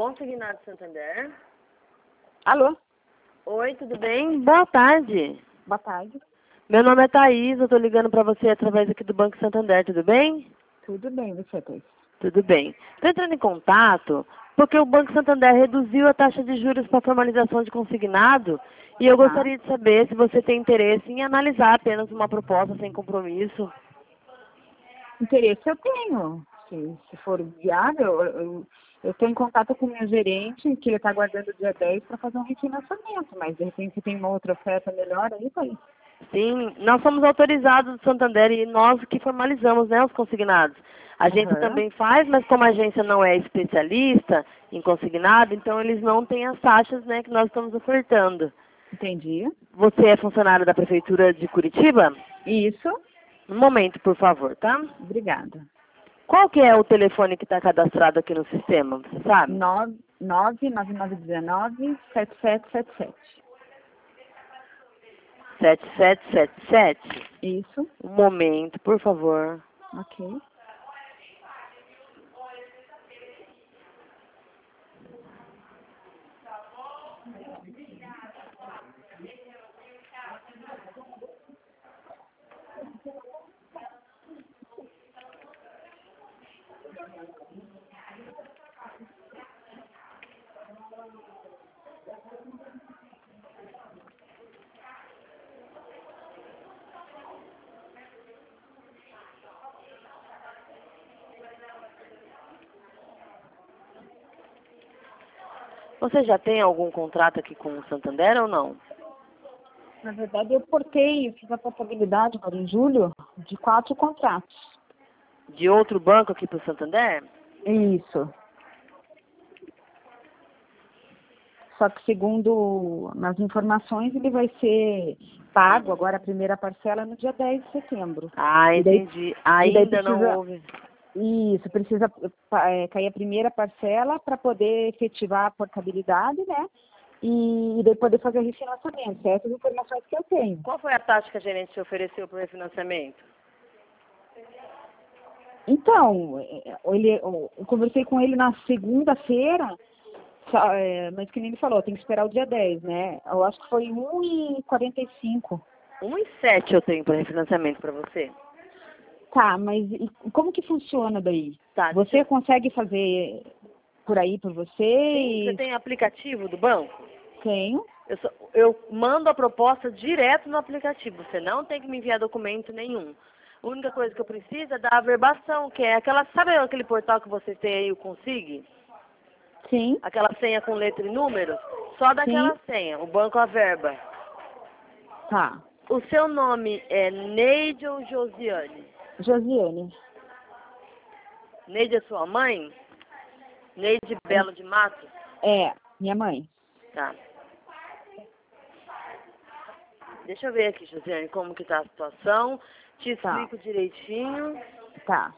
Consignado Santander. Alô? Oi, tudo bem? Boa tarde. Boa tarde. Meu nome é Thaís, eu estou ligando para você através aqui do Banco Santander, tudo bem? Tudo bem, você, Thaís? Tudo bem. Estou entrando em contato porque o Banco Santander reduziu a taxa de juros para formalização de consignado e eu gostaria de saber se você tem interesse em analisar apenas uma proposta sem compromisso. Interesse eu tenho. Se for viável, eu estou em contato com o meu gerente, que ele está aguardando o dia 10 para fazer um refinanciamento, mas de repente tem uma outra oferta melhor aí, Thaís? Sim, nós somos autorizados do Santander e nós que formalizamos, né, os consignados. A agência também faz, mas como a agência não é especialista em consignado, então eles não têm as taxas, né, que nós estamos ofertando. Entendi. Você é funcionário da Prefeitura de Curitiba? Isso. Um momento, por favor, tá? Obrigada. Qual que é o telefone que está cadastrado aqui no sistema, você sabe? 99919-7777. 7777? Isso. Um momento, por favor. Ok. Você já tem algum contrato aqui com o Santander ou não? Na verdade, eu fiz a portabilidade agora em julho de 4 contratos. De outro banco aqui para o Santander? Isso. Só que segundo as informações, ele vai ser pago agora a primeira parcela no dia 10 de setembro. Ah, entendi. Ainda não houve. Isso, precisa cair a primeira parcela para poder efetivar a portabilidade, né? E daí poder fazer o refinanciamento. Essas informações que eu tenho. Qual foi a taxa que a gerente te ofereceu para o refinanciamento? Então, eu conversei com ele na segunda-feira, mas que nem ele falou, tem que esperar o dia 10, né? Eu acho que foi 1,45. 1,7 eu tenho para refinanciamento para você. Tá, mas e como que funciona daí? Tá, Você consegue fazer por aí por você? Sim, você tem aplicativo do banco? Tenho. Eu mando a proposta direto no aplicativo. Você não tem que me enviar documento nenhum. A única coisa que eu preciso é da averbação, que é aquela, sabe aquele portal que você tem aí, o Consig? Sim. Aquela senha com letra e números? Só daquela senha, o banco averba. Tá. O seu nome é Neide ou Josiane? Josiane. Neide é sua mãe? Neide Belo de Matos? É, minha mãe. Tá. Deixa eu ver aqui, Josiane, como que tá a situação. Te explico direitinho. Tá.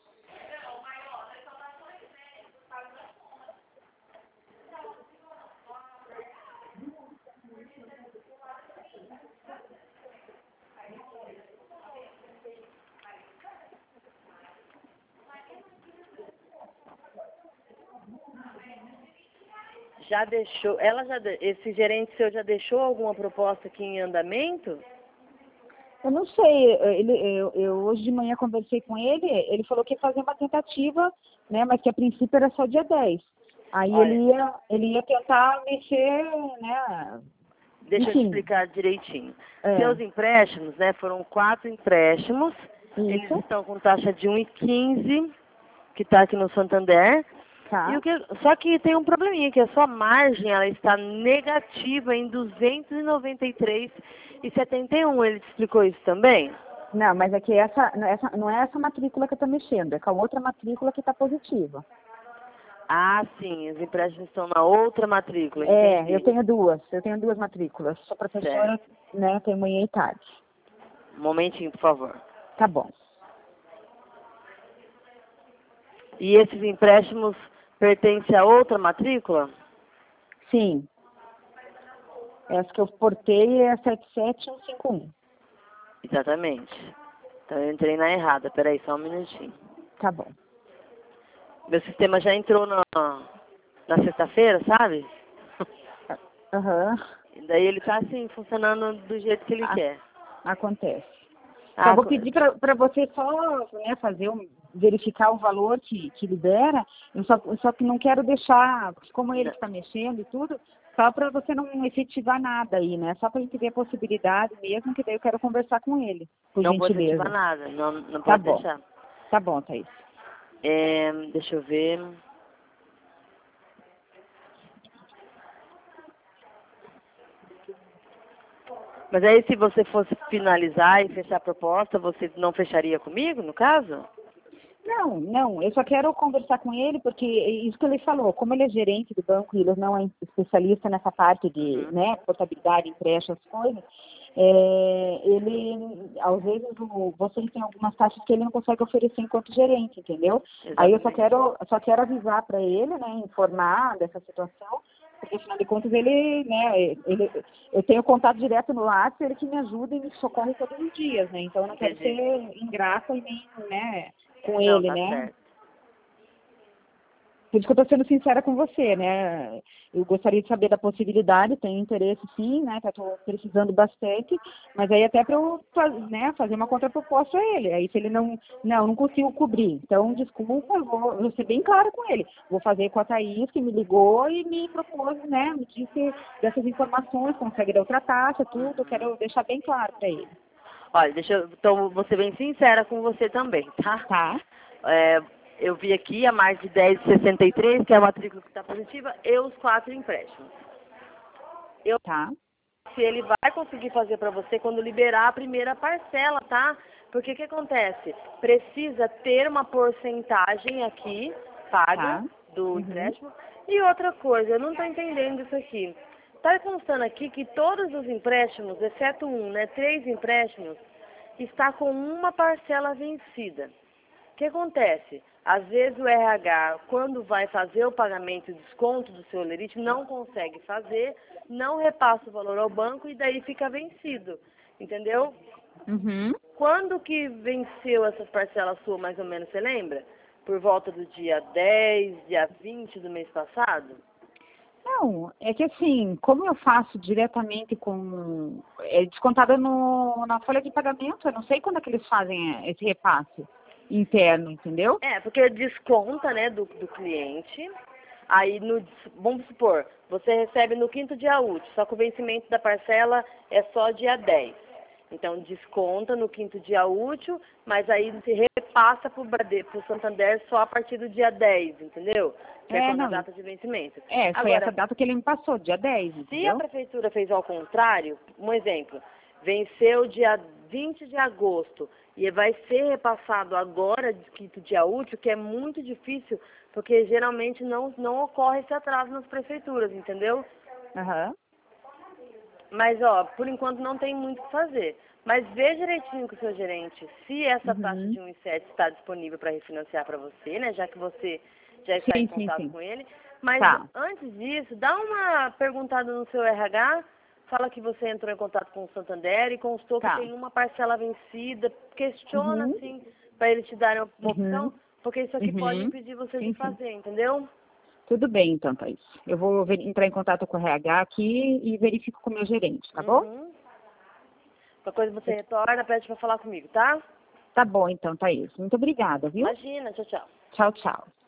Já deixou, esse gerente seu já deixou alguma proposta aqui em andamento? Eu não sei, eu hoje de manhã conversei com ele falou que ia fazer uma tentativa, né, mas que a princípio era só dia 10. Aí ele ia tentar mexer, né? Deixa eu te explicar direitinho. Seus empréstimos, né, foram 4 empréstimos, eles estão com taxa de 1,15, que está aqui no Santander. Tá. Só que tem um probleminha, que a sua margem ela está negativa em 293,71. Ele te explicou isso também? Não, mas é que não é essa matrícula que eu estou mexendo, é com a outra matrícula que está positiva. Ah, sim, os empréstimos estão na outra matrícula. Entendi. Eu tenho duas matrículas. Sou professora, né, tenho manhã e tarde. Um momentinho, por favor. Tá bom. E esses empréstimos pertencem a outra matrícula? Sim. Essa que eu portei é a 77151. Exatamente. Então eu entrei na errada. Peraí, só um minutinho. Tá bom. Meu sistema já entrou na sexta-feira, sabe? Aham. E daí ele tá assim, funcionando do jeito que ele quer. Acontece. Só vou pedir para você só, né, verificar o valor que libera, só que não quero deixar, como ele está mexendo e tudo, só para você não efetivar nada aí, né? Só para a gente ver a possibilidade mesmo, que daí eu quero conversar com ele, por não gentileza. Não vou efetivar nada, não Tá pode bom. deixar. Tá bom, Thaís. Deixa eu ver. Mas aí se você fosse finalizar e fechar a proposta, você não fecharia comigo, no caso? Não, eu só quero conversar com ele, porque isso que ele falou, como ele é gerente do banco e ele não é especialista nessa parte de, né, portabilidade, empréstimo, essas coisas, ele, às vezes, vocês têm algumas taxas que ele não consegue oferecer enquanto gerente, entendeu? Exatamente. Aí eu só quero avisar para ele, né, informar dessa situação, porque afinal de contas eu tenho contato direto no WhatsApp, ele que me ajuda e me socorre todos os dias, né? Então eu não quero ser ingrata e nem, né, com ele, né? Certo. Por isso que eu estou sendo sincera com você, né? Eu gostaria de saber da possibilidade, tenho interesse sim, né? Que eu estou precisando bastante, mas aí até para eu, né, fazer uma contraproposta a ele. Aí se ele não consigo cobrir. Então, desculpa, eu vou ser bem clara com ele. Vou fazer com a Thaís, que me ligou e me propôs, né? Me disse dessas informações, consegue dar outra taxa, tudo. Eu quero deixar bem claro para ele. Olha, então vou ser bem sincera com você também, tá? Tá. Eu vi aqui a mais de 10,63, que é a matrícula que está positiva, e os 4 empréstimos. Tá. Se ele vai conseguir fazer para você quando liberar a primeira parcela, tá? Porque o que acontece? Precisa ter uma porcentagem aqui, paga, do empréstimo. E outra coisa, eu não estou entendendo isso aqui. Está constando aqui que todos os empréstimos, exceto 3 empréstimos, está com uma parcela vencida. O que acontece? Às vezes o RH, quando vai fazer o pagamento e desconto do seu lerite, não consegue fazer, não repassa o valor ao banco e daí fica vencido, entendeu? Quando que venceu essas parcelas suas, mais ou menos, você lembra? Por volta do dia 10, dia 20 do mês passado? Não, é que assim, como eu faço diretamente com... É descontada na folha de pagamento, eu não sei quando é que eles fazem esse repasse interno, entendeu? Porque desconta, né, do cliente. Aí, vamos supor, você recebe no 5º dia útil, só que o vencimento da parcela é só dia 10. Então, desconta no 5º dia útil, mas aí se repassa para o Santander só a partir do dia 10, entendeu? Que é quando a data de vencimento. Foi agora, essa data que ele me passou, dia 10, entendeu? Se a prefeitura fez ao contrário, um exemplo, venceu dia 20 de agosto e vai ser repassado agora, 5º dia útil, que é muito difícil, porque geralmente não ocorre esse atraso nas prefeituras, entendeu? Mas, por enquanto não tem muito o que fazer. Mas vê direitinho com o seu gerente se essa taxa de 1,7 está disponível para refinanciar para você, né? Já que você já está em contato com ele. Mas antes disso, dá uma perguntada no seu RH, fala que você entrou em contato com o Santander e constou que tem uma parcela vencida. Questiona, assim, para eles te darem uma opção, porque isso aqui pode impedir você de fazer, entendeu? Tudo bem, então, Thaís. Eu vou entrar em contato com o RH aqui e verifico com o meu gerente, tá bom? Qualquer coisa você retorna, pede para falar comigo, tá? Tá bom, então, Thaís. Muito obrigada, viu? Imagina, tchau, tchau. Tchau, tchau.